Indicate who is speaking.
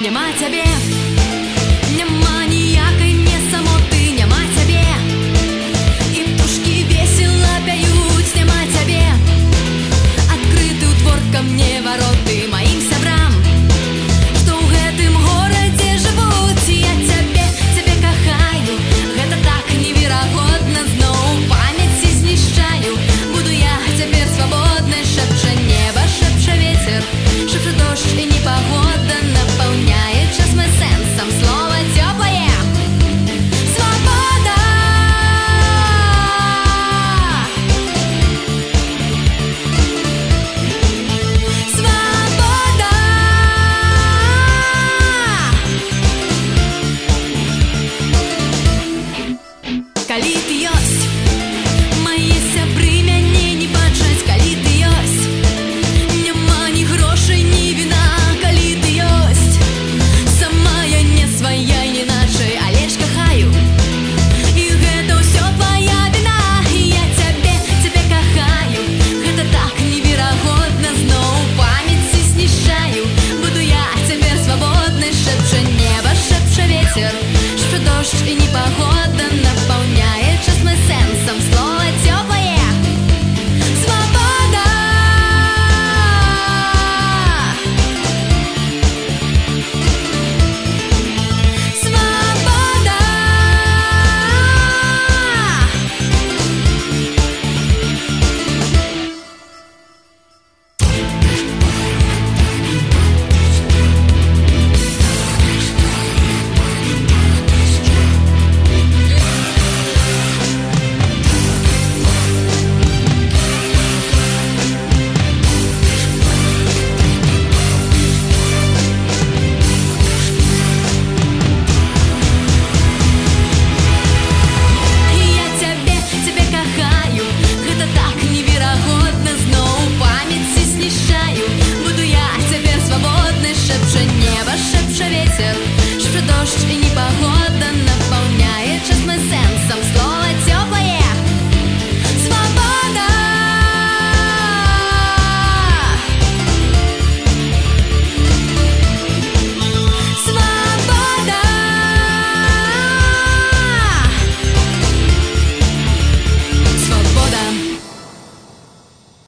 Speaker 1: няма цябе, няма ніякай мне самоты, няма цябе, і птушкі весела пяюць, няма цябе, адкрыты ў двор ка мне вароты маім сябрам, што ў гэтым горадзе жывуць. Я цябе кахаю, гэта так неверагодна, зноў памяці знішчаю. Буду я цяпер свабоднай, шэпча неба, шэпча вецер, шэпча дождж і непагода.